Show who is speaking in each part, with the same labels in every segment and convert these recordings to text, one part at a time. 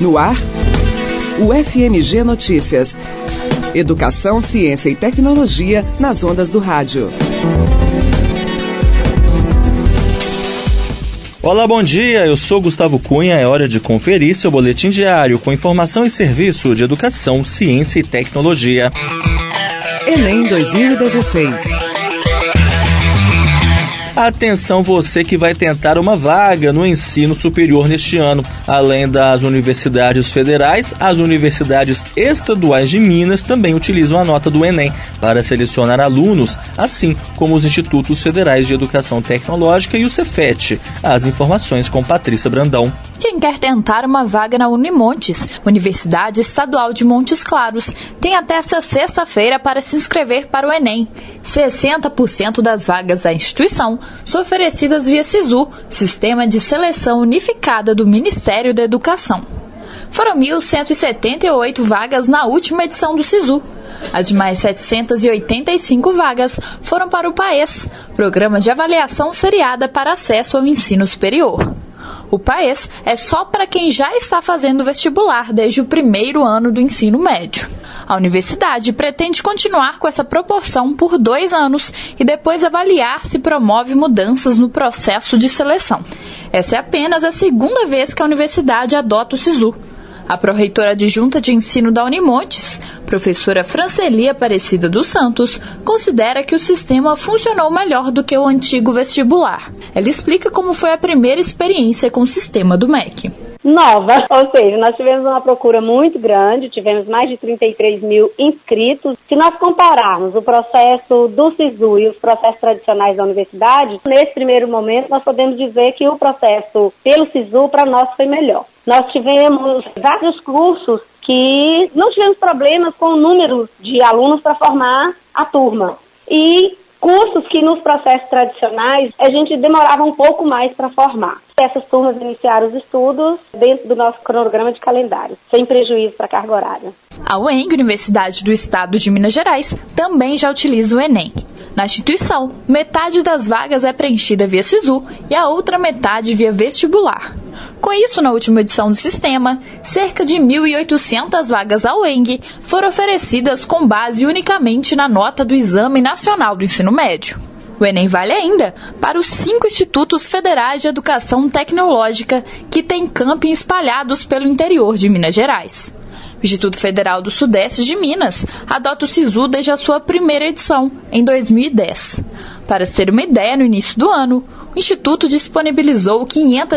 Speaker 1: No ar, o FMG Notícias. Educação, ciência e tecnologia nas ondas do rádio.
Speaker 2: Olá, bom dia. Eu sou Gustavo Cunha. É hora de conferir seu boletim diário com informação e serviço de educação, ciência e tecnologia.
Speaker 1: Enem 2016.
Speaker 2: Atenção você que vai tentar uma vaga no ensino superior neste ano. Além das universidades federais, as universidades estaduais de Minas também utilizam a nota do Enem para selecionar alunos, assim como os institutos federais de educação tecnológica e o Cefet. As informações com Patrícia Brandão.
Speaker 3: Quem quer tentar uma vaga na Unimontes, Universidade Estadual de Montes Claros, tem até esta sexta-feira para se inscrever para o Enem. 60% das vagas da instituição são oferecidas via SISU, Sistema de Seleção Unificada do Ministério da Educação. Foram 1.178 vagas na última edição do SISU. As demais 785 vagas foram para o PAES, Programa de Avaliação Seriada para Acesso ao Ensino Superior. O PAES é só para quem já está fazendo vestibular desde o primeiro ano do ensino médio. A universidade pretende continuar com essa proporção por 2 anos e depois avaliar se promove mudanças no processo de seleção. Essa é apenas a segunda vez que a universidade adota o SISU. A pró-reitora adjunta de ensino da Unimontes, professora Franceli Aparecida dos Santos, considera que o sistema funcionou melhor do que o antigo vestibular. Ela explica como foi a primeira experiência com o sistema do MEC.
Speaker 4: Nova, ou seja, nós tivemos uma procura muito grande, tivemos mais de 33 mil inscritos. Se nós compararmos o processo do SISU e os processos tradicionais da universidade, nesse primeiro momento nós podemos dizer que o processo pelo SISU para nós foi melhor. Nós tivemos vários cursos que não tivemos problemas com o número de alunos para formar a turma. E cursos que nos processos tradicionais a gente demorava um pouco mais para formar. Essas turmas iniciaram os estudos dentro do nosso cronograma de calendário, sem prejuízo para a carga horária.
Speaker 3: A UENG, Universidade do Estado de Minas Gerais, também já utiliza o Enem. Na instituição, metade das vagas é preenchida via SISU e a outra metade via vestibular. Com isso, na última edição do sistema, cerca de 1.800 vagas à UENG foram oferecidas com base unicamente na nota do Exame Nacional do Ensino Médio. O Enem vale ainda para os 5 institutos federais de educação tecnológica que têm campi espalhados pelo interior de Minas Gerais. O Instituto Federal do Sudeste de Minas adota o SISU desde a sua primeira edição, em 2010. Para se ter uma ideia, no início do ano, o Instituto disponibilizou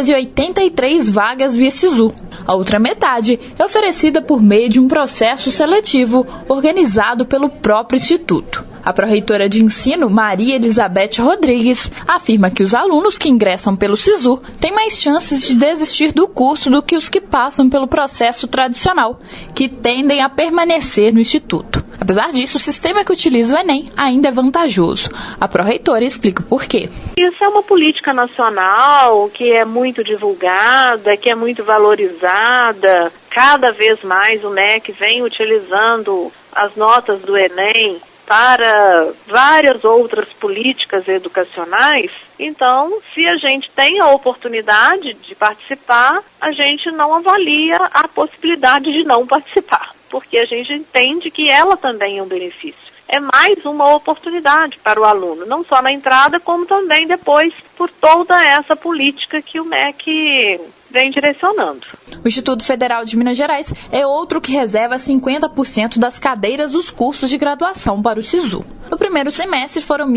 Speaker 3: 583 vagas via SISU. A outra metade é oferecida por meio de um processo seletivo organizado pelo próprio Instituto. A pró-reitora de ensino, Maria Elizabeth Rodrigues, afirma que os alunos que ingressam pelo SISU têm mais chances de desistir do curso do que os que passam pelo processo tradicional, que tendem a permanecer no Instituto. Apesar disso, o sistema que utiliza o Enem ainda é vantajoso. A pró-reitora explica o porquê.
Speaker 5: Isso é uma política nacional que é muito divulgada, que é muito valorizada. Cada vez mais o MEC vem utilizando as notas do Enem para várias outras políticas educacionais. Então, se a gente tem a oportunidade de participar, a gente não avalia a possibilidade de não participar, porque a gente entende que ela também é um benefício. É mais uma oportunidade para o aluno, não só na entrada, como também depois por toda essa política que o MEC vem direcionando.
Speaker 3: O Instituto Federal de Minas Gerais é outro que reserva 50% das cadeiras dos cursos de graduação para o SISU. No primeiro semestre foram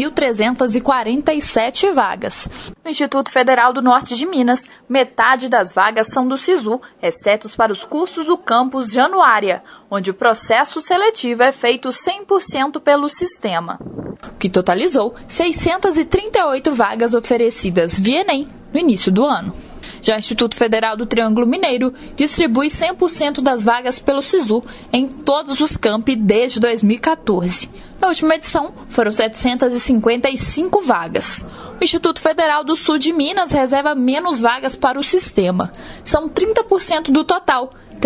Speaker 3: 1.347 vagas. No Instituto Federal do Norte de Minas, metade das vagas são do SISU, exceto para os cursos do campus Januária, onde o processo seletivo é feito 100% pelo sistema, o que totalizou 638 vagas oferecidas via Enem no início do ano. Já o Instituto Federal do Triângulo Mineiro distribui 100% das vagas pelo SISU em todos os campi desde 2014. Na última edição, foram 755 vagas. O Instituto Federal do Sul de Minas reserva menos vagas para o sistema. São 30% do total,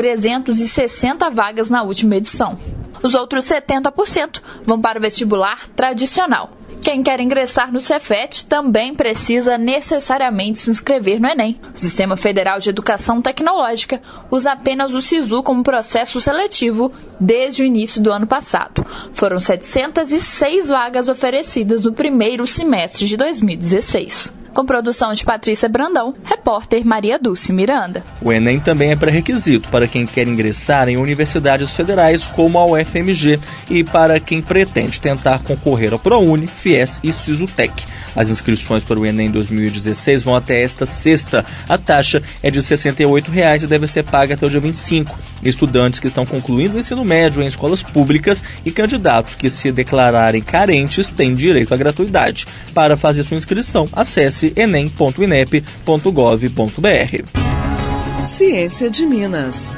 Speaker 3: 360 vagas na última edição. Os outros 70% vão para o vestibular tradicional, Quem quer ingressar no Cefet também precisa necessariamente se inscrever no Enem. O Sistema Federal de Educação Tecnológica usa apenas o SISU como processo seletivo desde o início do ano passado. Foram 706 vagas oferecidas no primeiro semestre de 2016. Com produção de Patrícia Brandão, repórter Maria Dulce Miranda.
Speaker 2: O Enem também é pré-requisito para quem quer ingressar em universidades federais como a UFMG e para quem pretende tentar concorrer ao ProUni, FIES e SISUTEC. As inscrições para o Enem 2016 vão até esta sexta. A taxa é de R$ 68,00 e deve ser paga até o dia 25. Estudantes que estão concluindo o ensino médio em escolas públicas e candidatos que se declararem carentes têm direito à gratuidade. Para fazer sua inscrição, acesse enem.inep.gov.br.
Speaker 1: Ciência de Minas.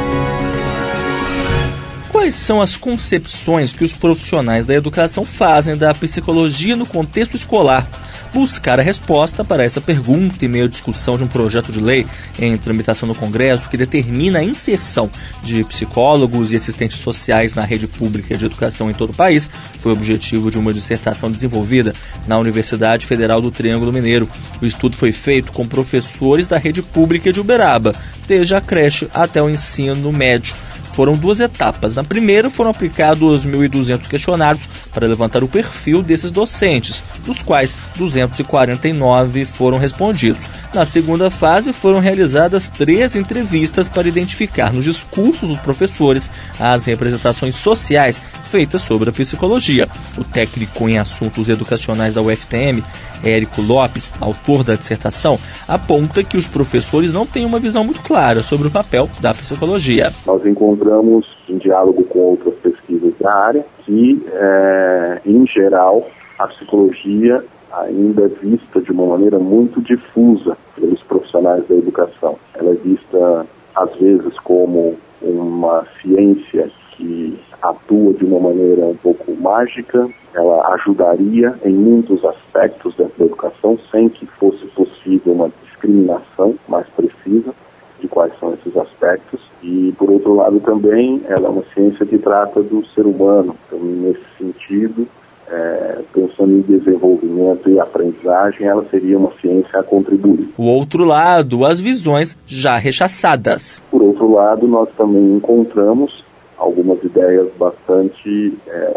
Speaker 2: Quais são as concepções que os profissionais da educação fazem da psicologia no contexto escolar? Buscar a resposta para essa pergunta em meio à discussão de um projeto de lei em tramitação no Congresso que determina a inserção de psicólogos e assistentes sociais na rede pública de educação em todo o país foi o objetivo de uma dissertação desenvolvida na Universidade Federal do Triângulo Mineiro. O estudo foi feito com professores da rede pública de Uberaba, desde a creche até o ensino médio. Foram 2 etapas. Na primeira, foram aplicados 1.200 questionários para levantar o perfil desses docentes, dos quais 249 foram respondidos. Na segunda fase, foram realizadas 3 entrevistas para identificar nos discursos dos professores as representações sociais feitas sobre a psicologia. O técnico em assuntos educacionais da UFTM, Érico Lopes, autor da dissertação, aponta que os professores não têm uma visão muito clara sobre o papel da psicologia.
Speaker 6: Nós encontramos, em diálogo com outras pesquisas da área, que, em geral, a psicologia ainda é vista de uma maneira muito difusa pelos profissionais da educação. Ela é vista, às vezes, como uma ciência que atua de uma maneira um pouco mágica. Ela ajudaria em muitos aspectos da educação, sem que fosse possível uma discriminação mais precisa de quais são esses aspectos. E, por outro lado, também, ela é uma ciência que trata do ser humano. Então, nesse sentido, pensando em desenvolvimento e aprendizagem, ela seria uma ciência a contribuir.
Speaker 2: O outro lado, as visões já rechaçadas.
Speaker 6: Por outro lado, nós também encontramos algumas ideias bastante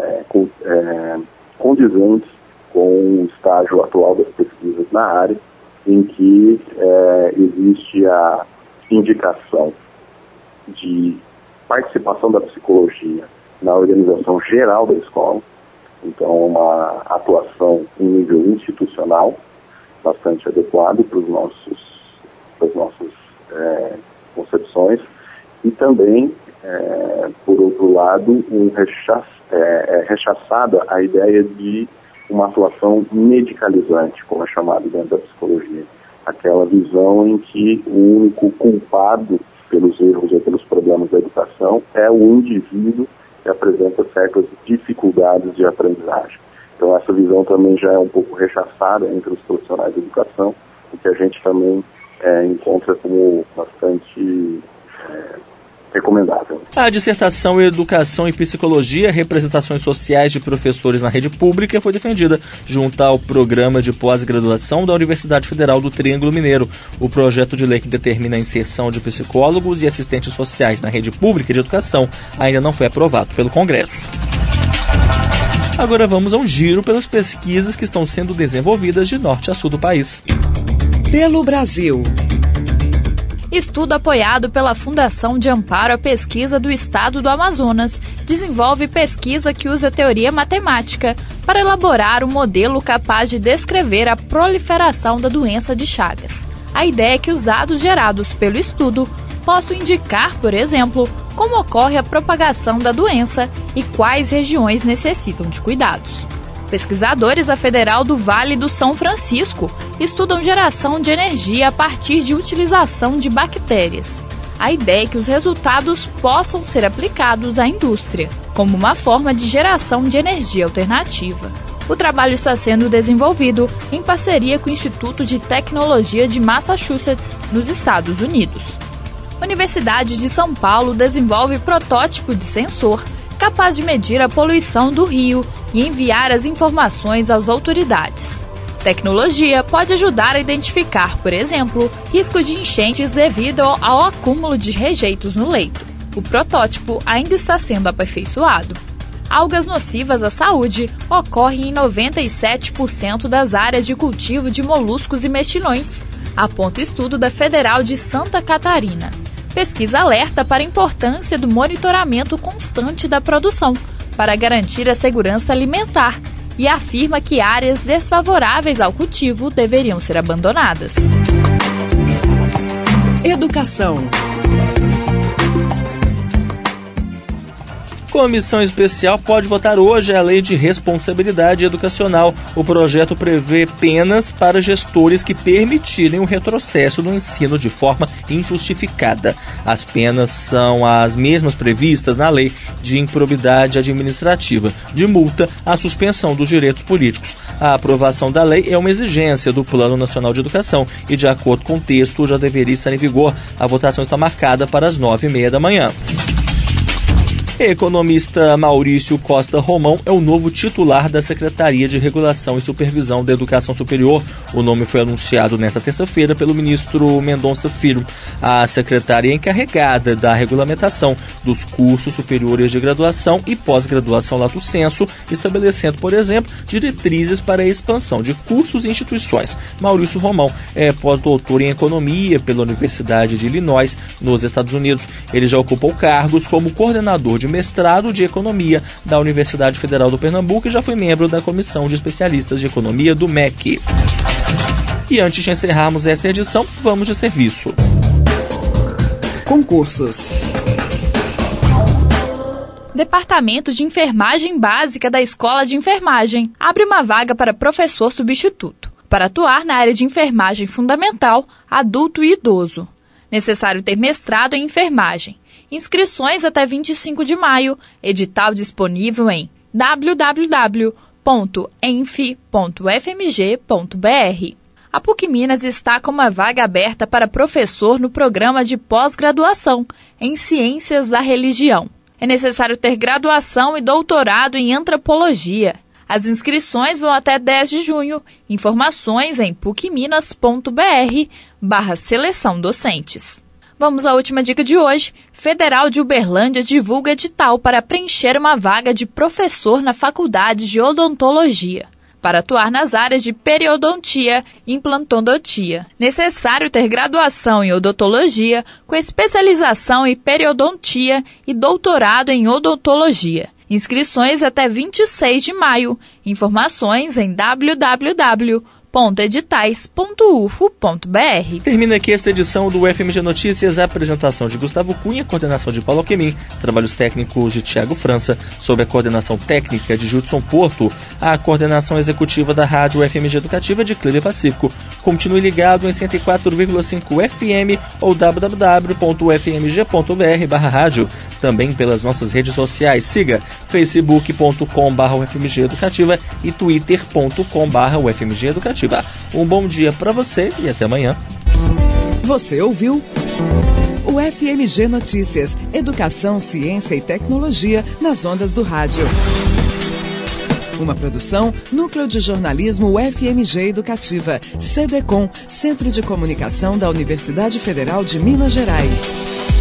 Speaker 6: condizentes com o estágio atual das pesquisas na área, em que existe a indicação de participação da psicologia na organização geral da escola. Então, uma atuação em nível institucional bastante adequado para as nossas concepções. E também, por outro lado, rechaçada a ideia de uma atuação medicalizante, como é chamado dentro da psicologia. Aquela visão em que o único culpado pelos erros ou pelos problemas da educação é o indivíduo que apresenta certas dificuldades de aprendizagem. Então, essa visão também já é um pouco rechaçada entre os profissionais de educação, o que a gente também encontra como bastante recomendável.
Speaker 2: A dissertação Educação e Psicologia, Representações Sociais de Professores na Rede Pública foi defendida junto ao Programa de Pós-Graduação da Universidade Federal do Triângulo Mineiro. O projeto de lei que determina a inserção de psicólogos e assistentes sociais na rede pública de educação ainda não foi aprovado pelo Congresso. Agora vamos a um giro pelas pesquisas que estão sendo desenvolvidas de norte a sul do país.
Speaker 1: Pelo Brasil.
Speaker 3: Estudo apoiado pela Fundação de Amparo à Pesquisa do Estado do Amazonas desenvolve pesquisa que usa teoria matemática para elaborar um modelo capaz de descrever a proliferação da doença de Chagas. A ideia é que os dados gerados pelo estudo possam indicar, por exemplo, como ocorre a propagação da doença e quais regiões necessitam de cuidados. Pesquisadores da Federal do Vale do São Francisco estudam geração de energia a partir de utilização de bactérias. A ideia é que os resultados possam ser aplicados à indústria, como uma forma de geração de energia alternativa. O trabalho está sendo desenvolvido em parceria com o Instituto de Tecnologia de Massachusetts, nos Estados Unidos. A Universidade de São Paulo desenvolve protótipo de sensor capaz de medir a poluição do rio e enviar as informações às autoridades. Tecnologia pode ajudar a identificar, por exemplo, risco de enchentes devido ao acúmulo de rejeitos no leito. O protótipo ainda está sendo aperfeiçoado. Algas nocivas à saúde ocorrem em 97% das áreas de cultivo de moluscos e mexilhões, aponta o estudo da Federal de Santa Catarina. Pesquisa alerta para a importância do monitoramento constante da produção para garantir a segurança alimentar e afirma que áreas desfavoráveis ao cultivo deveriam ser abandonadas.
Speaker 1: Educação.
Speaker 2: Comissão especial pode votar hoje a Lei de Responsabilidade Educacional. O projeto prevê penas para gestores que permitirem o retrocesso no ensino de forma injustificada. As penas são as mesmas previstas na Lei de Improbidade Administrativa, de multa à suspensão dos direitos políticos. A aprovação da lei é uma exigência do Plano Nacional de Educação e, de acordo com o texto, já deveria estar em vigor. A votação está marcada para as 9h30 da manhã. Economista Maurício Costa Romão é o novo titular da Secretaria de Regulação e Supervisão da Educação Superior. O nome foi anunciado nesta terça-feira pelo ministro Mendonça Filho. A secretária é encarregada da regulamentação dos cursos superiores de graduação e pós-graduação lato sensu, estabelecendo, por exemplo, diretrizes para a expansão de cursos e instituições. Maurício Romão é pós-doutor em Economia pela Universidade de Illinois, nos Estados Unidos. Ele já ocupou cargos como coordenador de mestrado de Economia da Universidade Federal do Pernambuco e já foi membro da Comissão de Especialistas de Economia do MEC. E antes de encerrarmos esta edição, vamos de serviço.
Speaker 1: Concursos.
Speaker 3: Departamento de Enfermagem Básica da Escola de Enfermagem abre uma vaga para professor substituto, para atuar na área de enfermagem fundamental, adulto e idoso. Necessário ter mestrado em enfermagem. Inscrições até 25 de maio. Edital disponível em www.enf.fmg.br. A PUC Minas está com uma vaga aberta para professor no programa de pós-graduação em Ciências da Religião. É necessário ter graduação e doutorado em Antropologia. As inscrições vão até 10 de junho. Informações em pucminas.br/seleção docentes. Vamos à última dica de hoje. Federal de Uberlândia divulga edital para preencher uma vaga de professor na Faculdade de Odontologia, para atuar nas áreas de periodontia e implantodontia. Necessário ter graduação em odontologia, com especialização em periodontia e doutorado em odontologia. Inscrições até 26 de maio. Informações em www.editais.ufo.br.
Speaker 2: Termina aqui esta edição do FMG Notícias, a apresentação de Gustavo Cunha, coordenação de Paulo Alquemin, trabalhos técnicos de Tiago França, sob a coordenação técnica de Judson Porto, a coordenação executiva da Rádio FMG Educativa de Cleber Pacífico. Continue ligado em 104,5 FM ou www.fmg.br/rádio. Também pelas nossas redes sociais. Siga facebook.com/UFMG Educativa e twitter.com/UFMG Educativa. Um bom dia para você e até amanhã.
Speaker 1: Você ouviu o FMG Notícias, Educação, Ciência e Tecnologia nas ondas do rádio. Uma produção, Núcleo de Jornalismo UFMG Educativa, CDCOM, Centro de Comunicação da Universidade Federal de Minas Gerais.